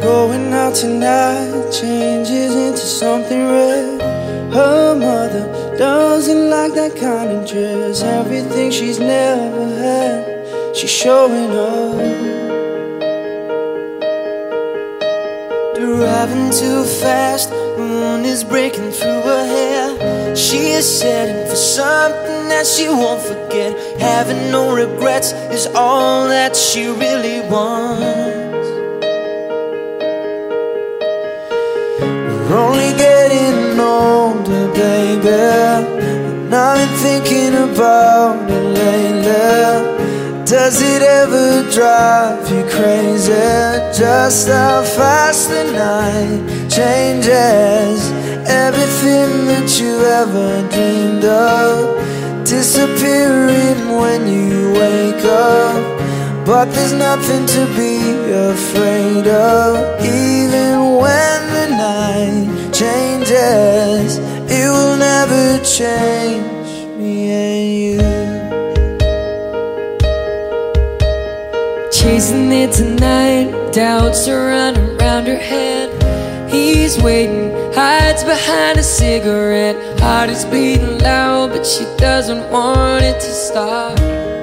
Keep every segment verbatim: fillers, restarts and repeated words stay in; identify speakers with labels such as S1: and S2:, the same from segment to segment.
S1: Going out tonight changes into something red. Her mother doesn't like that kind of dress. Everything she's never had, she's showing up. Driving too fast, the moon is breaking through her hair. She is setting for something that she won't forget. Having no regrets is all that she really wants. We're only getting older, baby, and I've been thinking about it lately. Does it ever drive you crazy just how fast the night changes? Everything that you ever dreamed of disappearing when you wake up. But there's nothing to be afraid of. Even when the night changes, it will never change me and you.
S2: Chasing it tonight, doubts are running around her head. He's waiting, hides behind a cigarette. Heart is beating loud, but she doesn't want it to stop.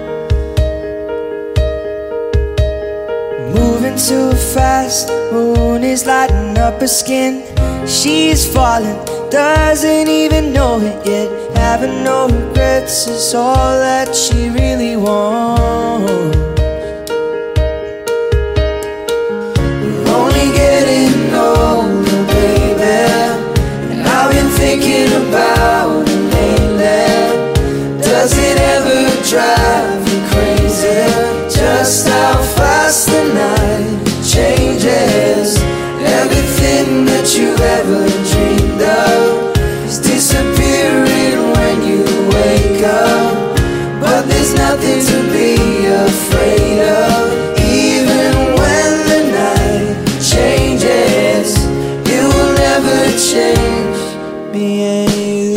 S1: Moving too fast, moon is lighting up her skin. She's falling, doesn't even know it yet. Having no regrets is all that she really wants. Thinking about it lately. Does it ever drive you crazy just how fast the night changes? Everything that you've ever dreamed of is disappearing when you wake up. But there's nothing to be afraid of. Even when the night changes, it will never change me and you.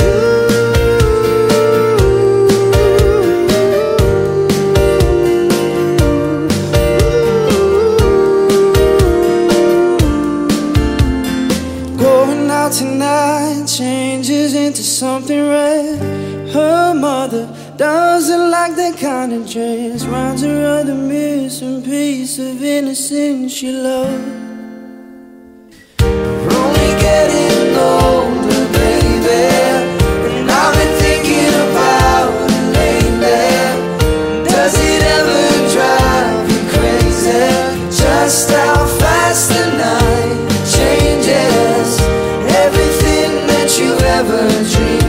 S1: Going out tonight changes into something red. Her mother doesn't like that kind of dress. Reminds her of the missing piece of innocence she loved. We're only getting older, and I've been thinking about it lately. Does it ever drive you crazy just how fast the night changes? Everything that you've ever dreamed